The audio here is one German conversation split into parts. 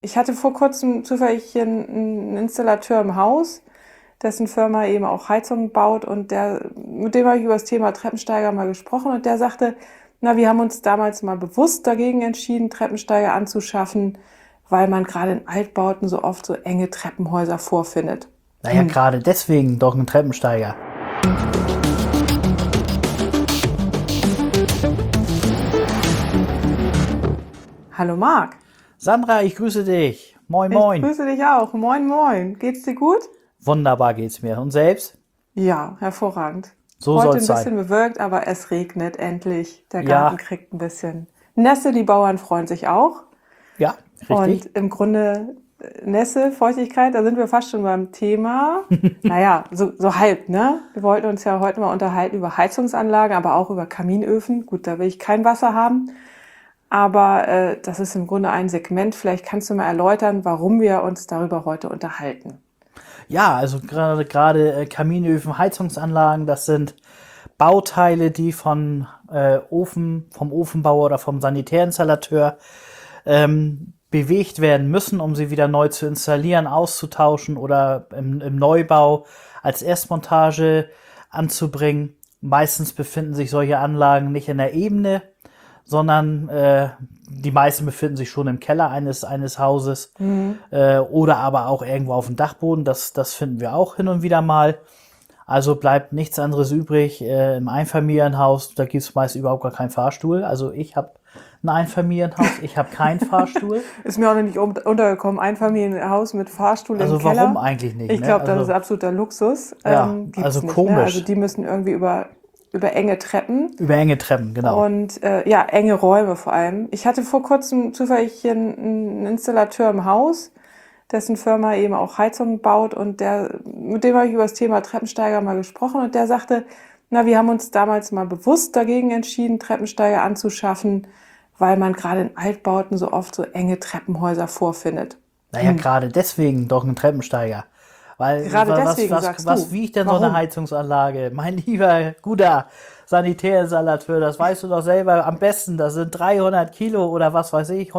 Ich hatte vor kurzem zufällig hier einen Installateur im Haus, dessen Firma eben auch Heizungen baut und mit dem habe ich über das Thema Treppensteiger mal gesprochen und der sagte, na, wir haben uns damals mal bewusst dagegen entschieden, Treppensteiger anzuschaffen, weil man gerade in Altbauten so oft so enge Treppenhäuser vorfindet. Naja, gerade deswegen doch ein Treppensteiger. Hallo Marc, Sandra, ich grüße dich. Moin, ich moin. grüße dich auch. Moin, moin. Geht's dir gut? Wunderbar geht's mir. Und selbst? Ja, hervorragend. So Heute soll's ein sein. bisschen bewölkt, aber es regnet endlich. Der Garten Ja, kriegt ein bisschen Nässe, die Bauern freuen sich auch. ja, Und richtig. im Grunde Nässe, Feuchtigkeit, da sind wir fast schon beim Thema. Naja, so halb, ne? Wir wollten uns ja heute mal unterhalten über Heizungsanlagen, aber auch über Kaminöfen. Gut, da will ich kein Wasser haben. Aber das ist im Grunde ein Segment. Vielleicht kannst du mal erläutern, warum wir uns darüber heute unterhalten. Ja, also gerade Kaminöfen, Heizungsanlagen, das sind Bauteile, die vom Ofenbauer oder vom Sanitärinstallateur bewegt werden müssen, um sie wieder neu zu installieren, auszutauschen oder im Neubau als Erstmontage anzubringen. Meistens befinden sich solche Anlagen nicht in der Ebene, sondern die meisten befinden sich schon im Keller eines Hauses oder aber auch irgendwo auf dem Dachboden. Das finden wir auch hin und wieder mal. Also bleibt nichts anderes übrig. Im Einfamilienhaus, da gibt es meist überhaupt gar keinen Fahrstuhl. Also ich habe ein Einfamilienhaus, ich habe keinen Fahrstuhl. Ist mir auch noch nicht untergekommen. Einfamilienhaus mit Fahrstuhl im Also warum Keller. eigentlich nicht, Ich ne? glaube, das ist Also absoluter Luxus. ja, Gibt's also nicht, ne? Also komisch. die müssen irgendwie über enge Treppen Über enge Treppen, genau. und ja, enge Räume vor allem. Ich hatte vor kurzem zufällig hier einen Installateur im Haus, dessen Firma eben auch Heizungen baut und mit dem habe ich über das Thema Treppensteiger mal gesprochen und der sagte, na, wir haben uns damals mal bewusst dagegen entschieden, Treppensteiger anzuschaffen, weil man gerade in Altbauten so oft so enge Treppenhäuser vorfindet. Naja, gerade deswegen doch ein Treppensteiger. Weil Gerade was, deswegen was, sagst was du. wiegt denn so eine Warum? Heizungsanlage? Mein lieber, guter Sanitärinstallateur, das weißt du doch selber am besten. Das sind 300 Kilo oder was weiß ich,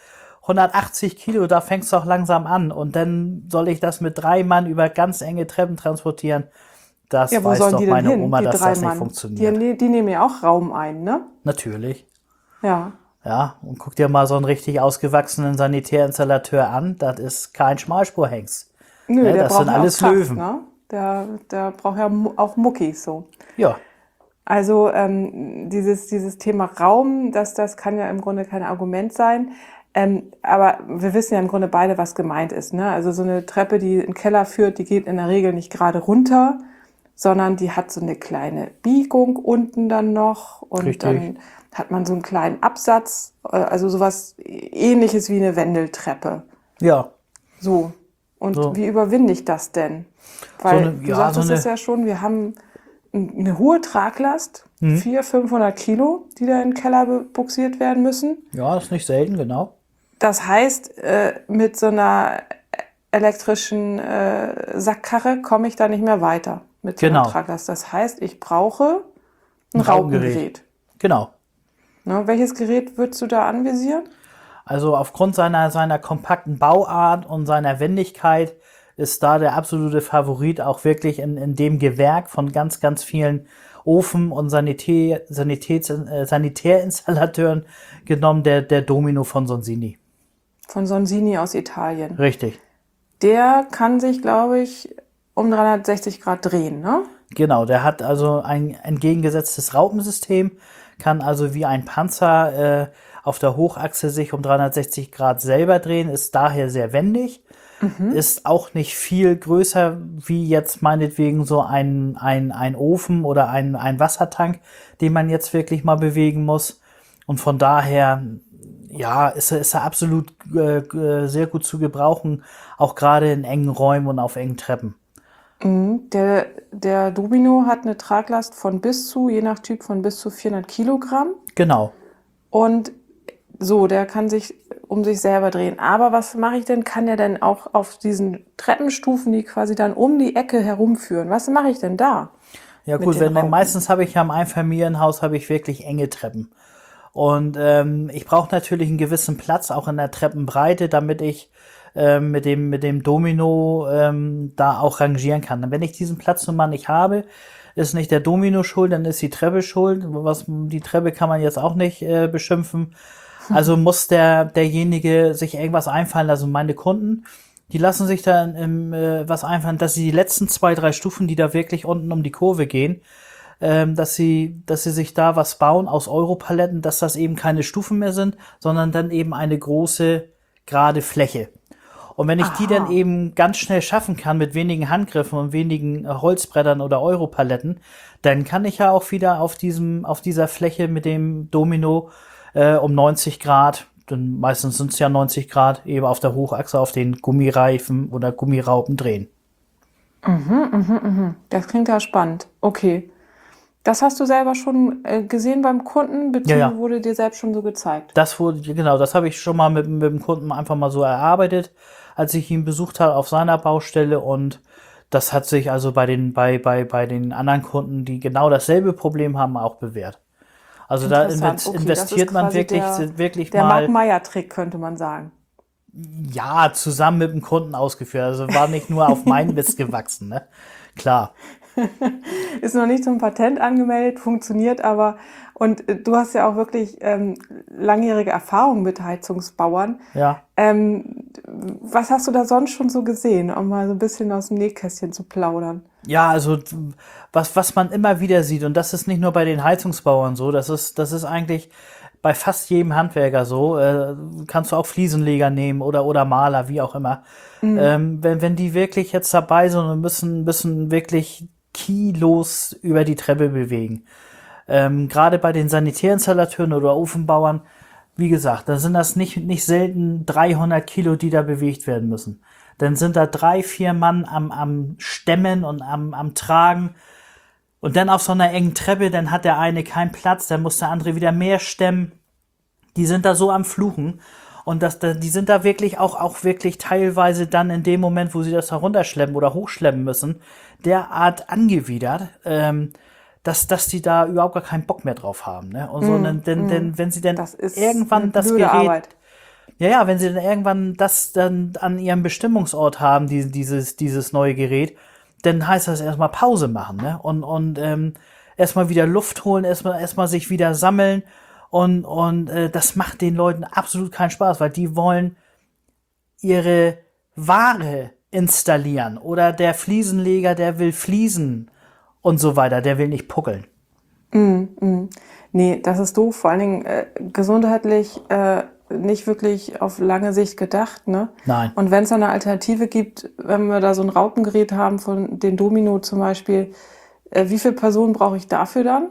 180 Kilo, da fängt's doch langsam an. Und dann soll ich das mit 3 Mann über ganz enge Treppen transportieren. Das Ja, wo weiß sollen die doch denn meine hin, Oma, die dass drei das nicht Mann? funktioniert. Die nehmen ja auch Raum ein, ne? Natürlich. Ja. Ja, und guck dir mal so einen richtig ausgewachsenen Sanitärinstallateur an. Das ist kein Schmalspurhengst. Nö, Ne, der das sind braucht ja auch alles Kraft, Löwen. ne? Der braucht ja auch Muckis so. Ja, Also dieses Thema Raum, das kann ja im Grunde kein Argument sein. Aber wir wissen ja im Grunde beide, was gemeint ist. Ne? Also so eine Treppe, die in den Keller führt, die geht in der Regel nicht gerade runter, sondern die hat so eine kleine Biegung unten dann noch und richtig. dann hat man so einen kleinen Absatz, also sowas ähnliches wie eine Wendeltreppe. Ja, So. Und so, wie überwinde ich das denn? so Weil eine, du ja, so sagtest es eine, ja schon, wir haben eine hohe Traglast, 400, 500 Kilo, die da in den Keller buxiert werden müssen. ja, das ist nicht selten, genau. Das heißt, mit so einer elektrischen Sackkarre komme ich da nicht mehr weiter mit so einer Genau. Traglast. Das heißt, ich brauche ein Ein Raupengerät. Raupengerät. Genau. Ne? Welches Gerät würdest du da anvisieren? Also aufgrund seiner kompakten Bauart und seiner Wendigkeit ist da der absolute Favorit auch wirklich in dem Gewerk von ganz, ganz vielen Ofen- und Sanitärinstallateuren genommen, der Domino von Sonsini. Von Sonsini aus Italien. Richtig. Der kann sich, glaube ich, um 360 Grad drehen, ne? Genau, der hat also ein entgegengesetztes Raupensystem, kann also wie ein Panzer auf der Hochachse sich um 360 Grad selber drehen, ist daher sehr wendig, ist auch nicht viel größer wie jetzt meinetwegen so ein Ofen oder ein Wassertank, den man jetzt wirklich mal bewegen muss. Und von daher, ja, ist er absolut sehr gut zu gebrauchen, auch gerade in engen Räumen und auf engen Treppen. Der Domino hat eine Traglast von je nach Typ, von bis zu 400 Kilogramm. Genau. Und so, der kann sich um sich selber drehen. Aber was mache ich denn? Kann der denn auch auf diesen Treppenstufen, die quasi dann um die Ecke herumführen? Was mache ich denn da Ja mit gut, den Raupen? meistens habe ich ja im Einfamilienhaus habe ich wirklich enge Treppen. Und ich brauche natürlich einen gewissen Platz, auch in der Treppenbreite, damit ich mit dem Domino da auch rangieren kann. Und wenn ich diesen Platz nun mal nicht habe, ist nicht der Domino schuld, dann ist die Treppe schuld. Die Treppe kann man jetzt auch nicht beschimpfen. Also muss derjenige sich irgendwas einfallen lassen. Meine Kunden, die lassen sich da was einfallen, dass sie die letzten 2, 3 Stufen, die da wirklich unten um die Kurve gehen, dass sie sich da was bauen aus Europaletten, dass das eben keine Stufen mehr sind, sondern dann eben eine große, gerade Fläche. Und wenn ich die dann Aha. eben ganz schnell schaffen kann mit wenigen Handgriffen und wenigen Holzbrettern oder Europaletten, dann kann ich ja auch wieder auf dieser Fläche mit dem Domino um 90 Grad, dann meistens sind es ja 90 Grad, eben auf der Hochachse auf den Gummireifen oder Gummiraupen drehen. Das klingt ja spannend. Okay. Das hast du selber schon gesehen beim Kunden, Ja, beziehungsweise ja. wurde dir selbst schon so gezeigt? Genau, das habe ich schon mal mit dem Kunden einfach mal so erarbeitet, als ich ihn besucht habe auf seiner Baustelle, und das hat sich also bei den anderen Kunden, die genau dasselbe Problem haben, auch bewährt. Also da Interessant. Okay, das ist investiert man quasi wirklich der Mark mal, Meyer-Trick, könnte man sagen. ja, zusammen mit dem Kunden ausgeführt. Also war nicht nur auf meinen Mist gewachsen, ne? Klar. Ist noch nicht zum Patent angemeldet, funktioniert aber. Und du hast ja auch wirklich langjährige Erfahrung mit Heizungsbauern. Ja. Was hast du da sonst schon so gesehen, um mal so ein bisschen aus dem Nähkästchen zu plaudern? Ja, also was man immer wieder sieht, und das ist nicht nur bei den Heizungsbauern so, das ist eigentlich bei fast jedem Handwerker so, kannst du auch Fliesenleger nehmen oder Maler, wie auch immer. Wenn die wirklich jetzt dabei sind und müssen wirklich Kilos über die Treppe bewegen. Gerade bei den Sanitärinstallateuren oder Ofenbauern, wie gesagt, da sind das nicht selten 300 Kilo, die da bewegt werden müssen. Dann sind da 3, 4 Mann am Stemmen und am Tragen. Und dann auf so einer engen Treppe, dann hat der eine keinen Platz, dann muss der andere wieder mehr stemmen. Die sind da so am Fluchen. Und die sind da wirklich auch wirklich teilweise dann in dem Moment, wo sie das herunterschleppen oder hochschleppen müssen, derart angewidert, dass die da überhaupt gar keinen Bock mehr drauf haben. Ne? Und so, denn wenn sie dann Das ist eine irgendwann das blöde Gerät, Arbeit. ja, wenn sie dann irgendwann das dann an ihrem Bestimmungsort haben, dieses neue Gerät, dann heißt das erstmal Pause machen, ne? Und erstmal wieder Luft holen, erstmal sich wieder sammeln, und das macht den Leuten absolut keinen Spaß, weil die wollen ihre Ware installieren, oder der Fliesenleger, der will Fliesen und so weiter, der will nicht puckeln. Nee, das ist doof. Vor allen Dingen gesundheitlich nicht wirklich auf lange Sicht gedacht, ne? Nein. Und wenn es eine Alternative gibt, wenn wir da so ein Raupengerät haben von den Domino zum Beispiel, wie viele Personen brauche ich dafür dann?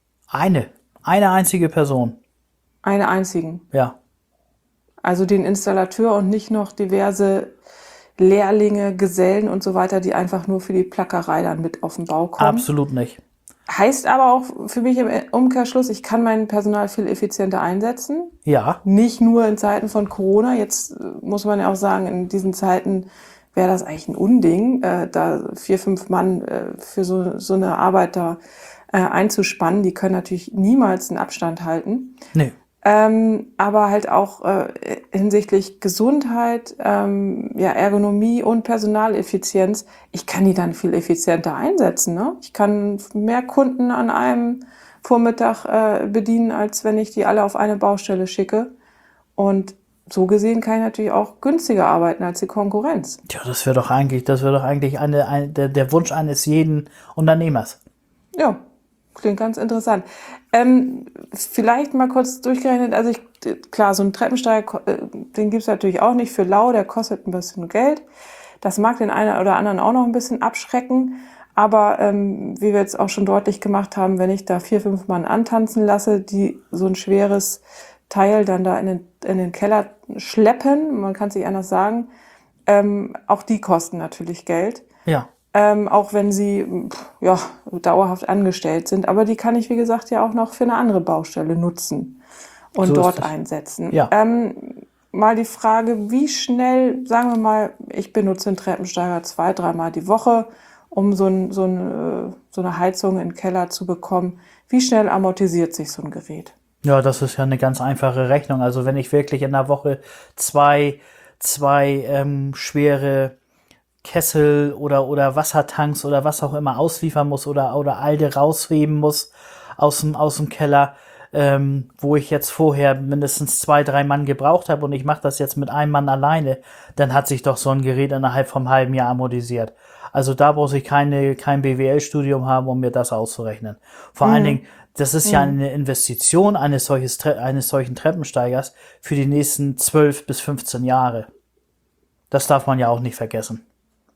Eine einzige Person. Eine einzigen. Ja, Also den Installateur und nicht noch diverse Lehrlinge, Gesellen und so weiter, die einfach nur für die Plackerei dann mit auf den Bau kommen. absolut nicht. Heißt aber auch für mich im Umkehrschluss, ich kann mein Personal viel effizienter einsetzen. Ja, Nicht nur in Zeiten von Corona. Jetzt muss man ja auch sagen, in diesen Zeiten wäre das eigentlich ein Unding, da 4, 5 Mann für so eine Arbeit da einzuspannen. Die können natürlich niemals einen Abstand halten. nee. Aber halt auch hinsichtlich Gesundheit, ja, Ergonomie und Personaleffizienz, ich kann die dann viel effizienter einsetzen. Ne? Ich kann mehr Kunden an einem Vormittag bedienen, als wenn ich die alle auf eine Baustelle schicke. Und so gesehen kann ich natürlich auch günstiger arbeiten als die Konkurrenz. Tja, das wäre doch eigentlich der Wunsch eines jeden Unternehmers. Ja, klingt ganz interessant. Vielleicht mal kurz durchgerechnet, also klar, so ein Treppensteiger, den gibt's natürlich auch nicht für lau, der kostet ein bisschen Geld. Das mag den einen oder anderen auch noch ein bisschen abschrecken, aber wie wir jetzt auch schon deutlich gemacht haben, wenn ich da 4, 5 Mann antanzen lasse, die so ein schweres Teil dann da in den Keller schleppen, man kann es nicht anders sagen, auch die kosten natürlich Geld. Ja, Auch wenn sie ja, dauerhaft angestellt sind. Aber die kann ich, wie gesagt, ja auch noch für eine andere Baustelle nutzen und so ist dort es. einsetzen. Ja. Mal die Frage, wie schnell, sagen wir mal, ich benutze den Treppensteiger 2, 3 Mal die Woche, um so eine Heizung in den Keller zu bekommen. Wie schnell amortisiert sich so ein Gerät? Ja, das ist ja eine ganz einfache Rechnung. Also wenn ich wirklich in der Woche zwei schwere Kessel oder Wassertanks oder was auch immer ausliefern muss oder alte rausheben muss aus dem Keller, wo ich jetzt vorher mindestens 2, 3 Mann gebraucht habe und ich mache das jetzt mit einem Mann alleine, dann hat sich doch so ein Gerät innerhalb vom halben Jahr amortisiert. Also da muss ich kein BWL-Studium haben, um mir das auszurechnen. Vor allen Dingen, das ist ja eine Investition eines solchen Treppensteigers für die nächsten 12 bis 15 Jahre. Das darf man ja auch nicht vergessen.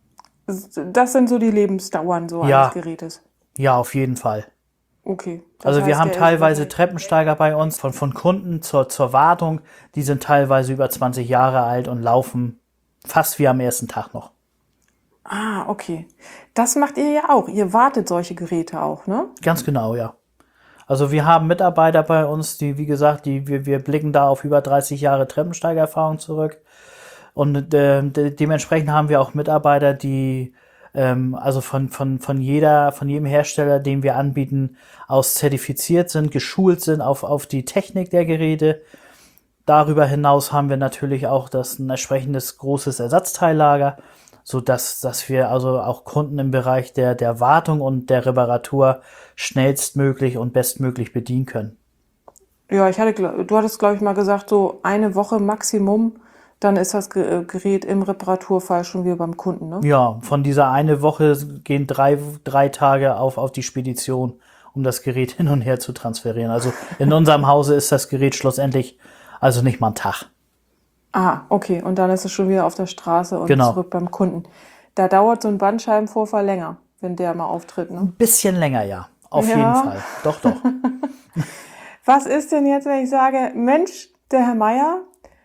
Das sind so die Lebensdauern so eines Ja, Gerätes. ja, auf jeden Fall. Okay. Das Also wir heißt, haben der ist teilweise wahrscheinlich. Treppensteiger bei uns von Kunden zur Wartung, die sind teilweise über 20 Jahre alt und laufen fast wie am ersten Tag noch. Ah, okay. Das macht ihr ja auch. Ihr wartet solche Geräte auch, ne? Ganz genau, ja. Also wir haben Mitarbeiter bei uns, die, wie gesagt, wir blicken da auf über 30 Jahre Treppensteigererfahrung zurück. Und dementsprechend haben wir auch Mitarbeiter, die also von jedem Hersteller, den wir anbieten, aus zertifiziert sind, geschult sind auf die Technik der Geräte. Darüber hinaus haben wir natürlich auch ein entsprechendes großes Ersatzteillager, so dass wir also auch Kunden im Bereich der Wartung und der Reparatur schnellstmöglich und bestmöglich bedienen können. Ja, du hattest, glaube ich, mal gesagt, so eine Woche Maximum, dann ist das Gerät im Reparaturfall schon wieder beim Kunden, ne? Ja, von dieser eine Woche gehen drei Tage auf die Spedition, um das Gerät hin und her zu transferieren. Also in unserem Hause ist das Gerät schlussendlich also nicht mal ein Tag. Ah, okay. Und dann ist es schon wieder auf der Straße und Genau. zurück beim Kunden. Da dauert so ein Bandscheibenvorfall länger, wenn der mal auftritt, ne? Ein bisschen länger, ja. Auf Ja. jeden Fall. Doch, doch. Was ist denn jetzt, wenn ich sage, Mensch, der Herr Meier,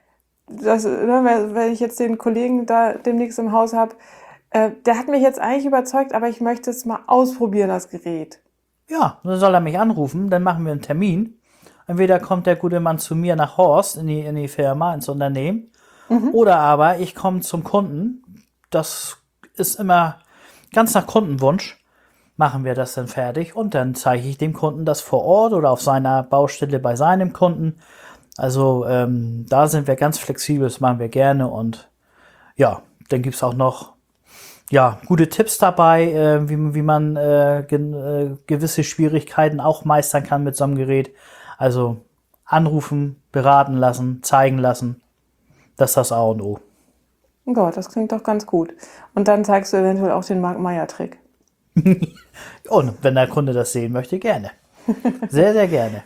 wenn ich jetzt den Kollegen da demnächst im Haus habe, der hat mich jetzt eigentlich überzeugt, aber ich möchte es mal ausprobieren, das Gerät. Ja, dann soll er mich anrufen, dann machen wir einen Termin. Entweder kommt der gute Mann zu mir nach Horst in die Firma, ins Unternehmen, oder aber ich komme zum Kunden. Das ist immer ganz nach Kundenwunsch. Machen wir das dann fertig und dann zeige ich dem Kunden das vor Ort oder auf seiner Baustelle bei seinem Kunden. Also da sind wir ganz flexibel, das machen wir gerne und ja, dann gibt's auch noch gute Tipps dabei, wie man gewisse Schwierigkeiten auch meistern kann mit so einem Gerät. Also anrufen, beraten lassen, zeigen lassen, das ist das A und O. Oh Gott, das klingt doch ganz gut. Und dann zeigst du eventuell auch den Mark Meier-Trick. Und wenn der Kunde das sehen möchte, gerne. Sehr, sehr gerne.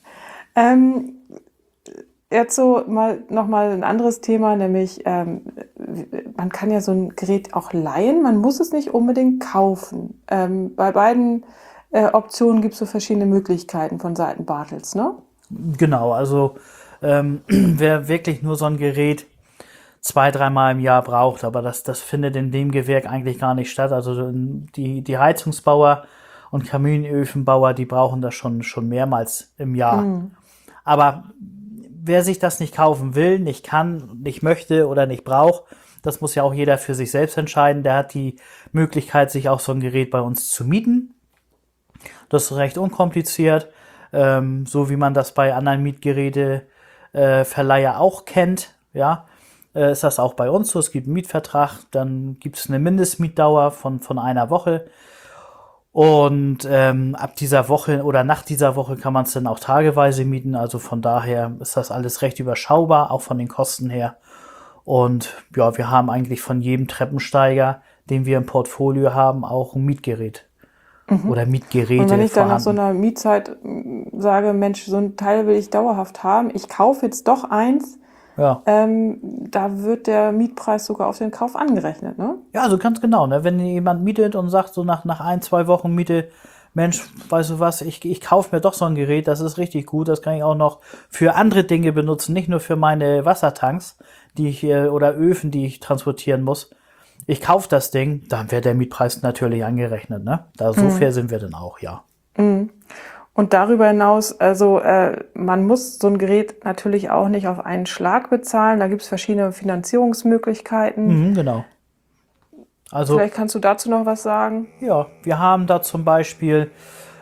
Jetzt so nochmal ein anderes Thema, nämlich man kann ja so ein Gerät auch leihen, man muss es nicht unbedingt kaufen. Bei beiden Optionen gibt es so verschiedene Möglichkeiten von Seiten Bartels, ne? Genau, also wer wirklich nur so ein Gerät 2, 3 Mal im Jahr braucht, aber das findet in dem Gewerk eigentlich gar nicht statt. Also die Heizungsbauer und Kaminöfenbauer, die brauchen das schon mehrmals im Jahr. Aber wer sich das nicht kaufen will, nicht kann, nicht möchte oder nicht braucht, das muss ja auch jeder für sich selbst entscheiden. Der hat die Möglichkeit, sich auch so ein Gerät bei uns zu mieten. Das ist recht unkompliziert, so wie man das bei anderen Mietgeräteverleiher auch kennt. Ja, ist das auch bei uns so. Es gibt einen Mietvertrag, dann gibt es eine Mindestmietdauer von einer Woche. Und ab dieser Woche oder nach dieser Woche kann man es dann auch tageweise mieten. Also von daher ist das alles recht überschaubar, auch von den Kosten her. Und ja, wir haben eigentlich von jedem Treppensteiger, den wir im Portfolio haben, auch ein Mietgerät. Oder Mietgeräte Und wenn ich dann nach so vorhanden. einer Mietzeit sage, Mensch, so ein Teil will ich dauerhaft haben, ich kaufe jetzt doch eins, Ja. da wird der Mietpreis sogar auf den Kauf angerechnet, ne? Ja, also ganz genau, ne? Wenn jemand mietet und sagt so nach 1, 2 Wochen Miete, Mensch, weißt du was, ich kaufe mir doch so ein Gerät, das ist richtig gut, das kann ich auch noch für andere Dinge benutzen, nicht nur für meine Wassertanks, die ich oder Öfen, die ich transportieren muss. Ich kaufe das Ding, dann wird der Mietpreis natürlich angerechnet, ne? So fair sind wir dann auch, ja. Und darüber hinaus, also man muss so ein Gerät natürlich auch nicht auf einen Schlag bezahlen. Da gibt es verschiedene Finanzierungsmöglichkeiten. Genau. Also Vielleicht kannst du dazu noch was sagen. ja, wir haben da zum Beispiel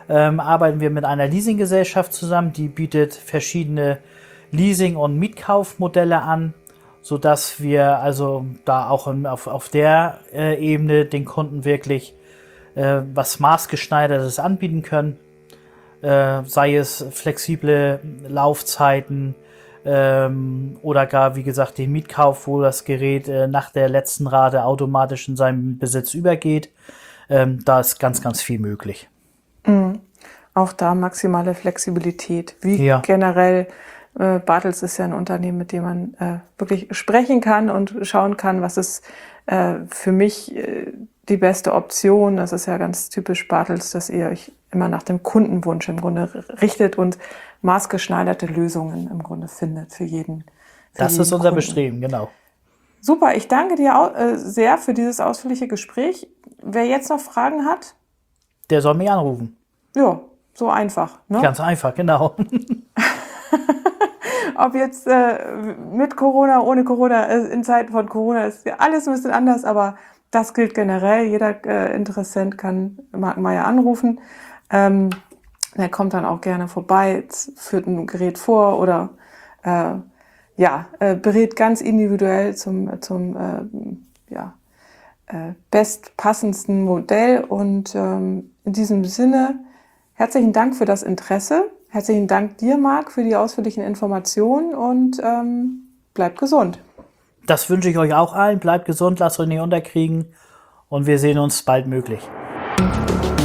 arbeiten wir mit einer Leasinggesellschaft zusammen, die bietet verschiedene Leasing- und Mietkaufmodelle an, sodass wir also da auch auf der Ebene den Kunden wirklich was Maßgeschneidertes anbieten können. Sei es flexible Laufzeiten oder gar, wie gesagt, den Mietkauf, wo das Gerät nach der letzten Rate automatisch in seinen Besitz übergeht. Da ist ganz, ganz viel möglich. Auch da maximale Flexibilität. Wie Ja. generell, Bartels ist ja ein Unternehmen, mit dem man wirklich sprechen kann und schauen kann, was ist für mich die beste Option. Das ist ja ganz typisch Bartels, dass ihr euch immer nach dem Kundenwunsch im Grunde richtet und maßgeschneiderte Lösungen im Grunde findet für jeden. Das ist unser Kunden. Bestreben, genau. Super, ich danke dir sehr für dieses ausführliche Gespräch. Wer jetzt noch Fragen hat, Der soll mich anrufen. ja, so einfach. Ne? Ganz einfach, genau. Ob jetzt mit Corona, ohne Corona, in Zeiten von Corona ist ja alles ein bisschen anders, aber das gilt generell. Jeder Interessent kann Marc Meier anrufen. Der kommt dann auch gerne vorbei, führt ein Gerät vor oder berät ganz individuell zum bestpassendsten Modell. Und in diesem Sinne, herzlichen Dank für das Interesse. Herzlichen Dank dir, Marc, für die ausführlichen Informationen und bleibt gesund. Das wünsche ich euch auch allen. Bleibt gesund, lasst euch nicht unterkriegen und wir sehen uns bald möglich.